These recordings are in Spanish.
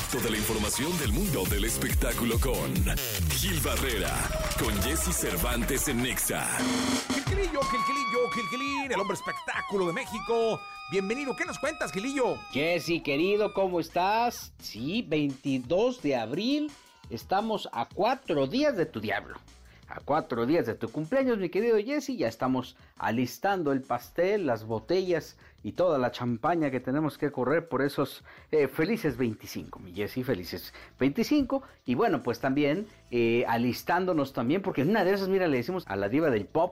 Toda la información del mundo del espectáculo con Gil Barrera, con Jesse Cervantes en Nexa. Gilillo, el hombre espectáculo de México. Bienvenido, ¿qué nos cuentas, Gilillo? Jesse, querido, ¿cómo estás? Sí, 22 de abril, estamos a 4 días de tu diablo. A 4 días de tu cumpleaños, mi querido Jesse, ya estamos alistando el pastel, las botellas y toda la champaña que tenemos que correr por esos felices 25, mi Jesse, felices 25. Y bueno, pues también alistándonos también, porque en una de esas, mira, le decimos a la diva del pop,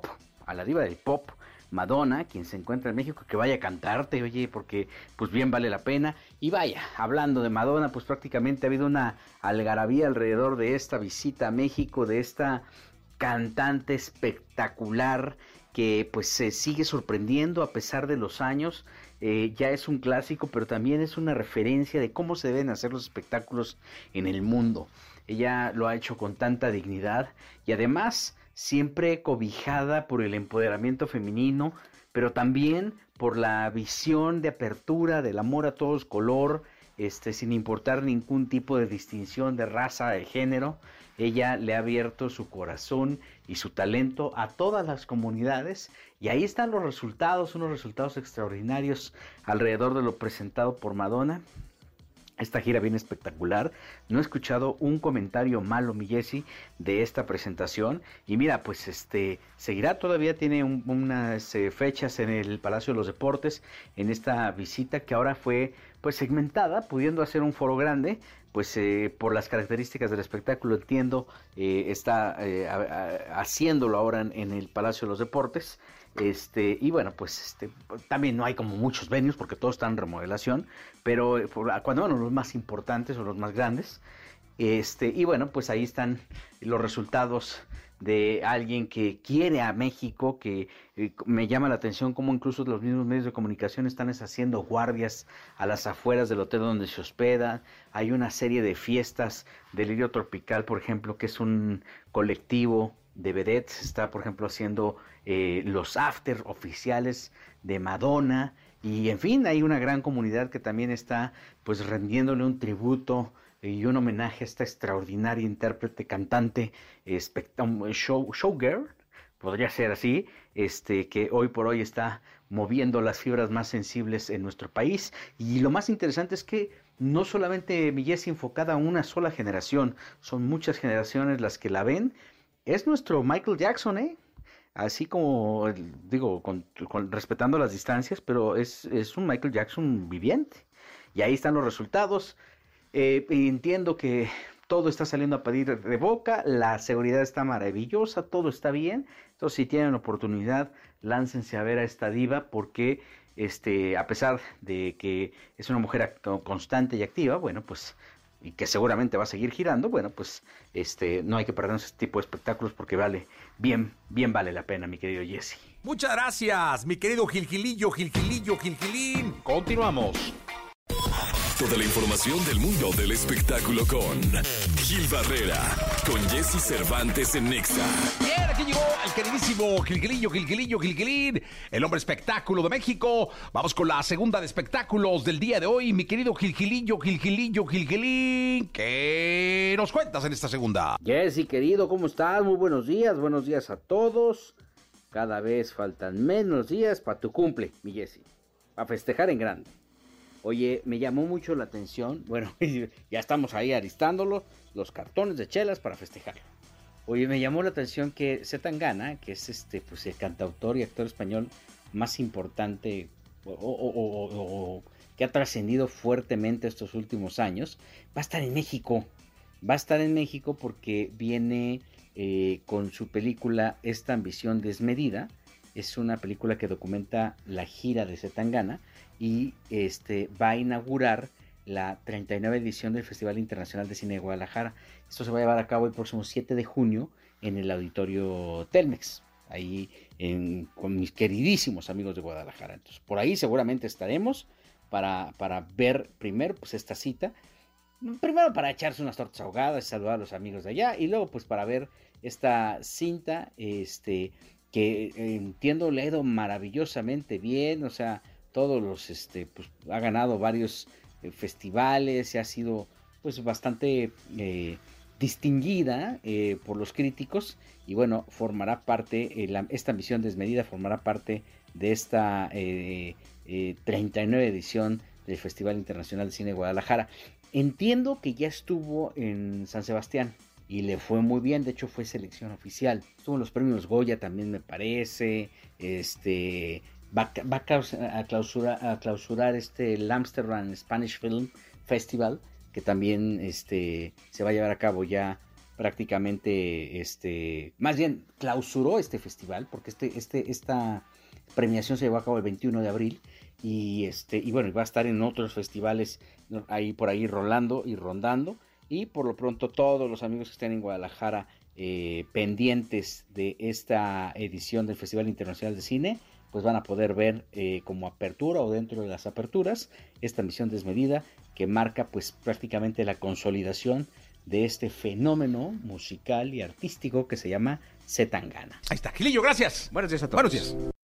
Madonna, quien se encuentra en México, que vaya a cantarte, oye, porque pues bien vale la pena. Y vaya, hablando de Madonna, pues prácticamente ha habido una algarabía alrededor de esta visita a México, de esta cantante espectacular que pues se sigue sorprendiendo a pesar de los años. Ya es un clásico, pero también es una referencia de cómo se deben hacer los espectáculos en el mundo. Ella lo ha hecho con tanta dignidad y además siempre cobijada por el empoderamiento femenino, pero también por la visión de apertura del amor a todos color, sin importar ningún tipo de distinción de raza, de género. Ella le ha abierto su corazón y su talento a todas las comunidades y ahí están los resultados, unos resultados extraordinarios alrededor de lo presentado por Madonna. Esta gira viene espectacular. No he escuchado un comentario malo, mi Jesse, de esta presentación. Y mira, pues seguirá, todavía tiene unas fechas en el Palacio de los Deportes, en esta visita que ahora fue pues segmentada, pudiendo hacer un foro grande. Pues por las características del espectáculo, entiendo, está haciéndolo ahora en el Palacio de los Deportes. Y bueno, pues también no hay como muchos venues porque todos están en remodelación, pero cuando bueno, los más importantes o los más grandes. Y bueno, pues ahí están los resultados de alguien que quiere a México, que me llama la atención cómo incluso los mismos medios de comunicación están haciendo guardias a las afueras del hotel donde se hospeda. Hay una serie de fiestas, Delirio Tropical, por ejemplo, que es un colectivo de vedettes, está por ejemplo haciendo los after oficiales de Madonna, y en fin, hay una gran comunidad que también está pues rendiéndole un tributo y un homenaje a esta extraordinaria intérprete, cantante, showgirl, podría ser así, que hoy por hoy está moviendo las fibras más sensibles en nuestro país. Y lo más interesante es que no solamente mi Jess enfocada a una sola generación, son muchas generaciones las que la ven. Es nuestro Michael Jackson, así como digo, respetando las distancias, pero es un Michael Jackson viviente. Y ahí están los resultados. Entiendo que todo está saliendo a pedir de boca, la seguridad está maravillosa, todo está bien. Entonces, si tienen oportunidad, láncense a ver a esta diva, porque a pesar de que es una mujer constante y activa, bueno, pues, y que seguramente va a seguir girando, bueno, pues no hay que perdernos este tipo de espectáculos porque bien vale la pena, mi querido Jesse. Muchas gracias, mi querido Gilillo. Continuamos. Toda la información del mundo del espectáculo con Gil Barrera, con Jesse Cervantes en Nexa. Bien, aquí llegó el queridísimo Gilillo, el hombre espectáculo de México. Vamos con la segunda de espectáculos del día de hoy, mi querido Gilillo. ¿Qué nos cuentas en esta segunda? Jesse, querido, ¿cómo estás? Muy buenos días a todos. Cada vez faltan menos días para tu cumple, mi Jesse, a festejar en grande. Oye, me llamó mucho la atención, bueno, ya estamos ahí aristándolo, los cartones de chelas para festejarlo. Oye, me llamó la atención que C. Tangana, que es pues el cantautor y actor español más importante o que ha trascendido fuertemente estos últimos años, va a estar en México. Va a estar en México porque viene con su película Esta ambición desmedida. Es una película que documenta la gira de C. Tangana y va a inaugurar la 39 edición del Festival Internacional de Cine de Guadalajara. Esto se va a llevar a cabo el próximo 7 de junio en el Auditorio Telmex, ahí con mis queridísimos amigos de Guadalajara. Entonces, por ahí seguramente estaremos para ver primero pues esta cita. Primero para echarse unas tortas ahogadas y saludar a los amigos de allá, y luego pues para ver esta cinta que entiendo le ha ido maravillosamente bien. O sea, todos los pues ha ganado varios festivales y ha sido pues bastante distinguida por los críticos, y bueno, formará parte, esta ambición desmedida formará parte de esta 39 edición del Festival Internacional de Cine de Guadalajara. Entiendo que ya estuvo en San Sebastián y le fue muy bien, de hecho fue selección oficial. Estuvo en los premios Goya también, me parece. Va a clausurar el Amsterdam Spanish Film Festival, que también se va a llevar a cabo ya prácticamente, más bien clausuró este festival, porque esta premiación se llevó a cabo el 21 de abril, y bueno, va a estar en otros festivales ahí por ahí rolando y rondando, y por lo pronto todos los amigos que estén en Guadalajara pendientes de esta edición del Festival Internacional de Cine, pues van a poder ver como apertura o dentro de las aperturas esta misión desmedida que marca pues prácticamente la consolidación de este fenómeno musical y artístico que se llama Zetangana. Ahí está, Gilillo, gracias. Buenos días a todos. Buenos días.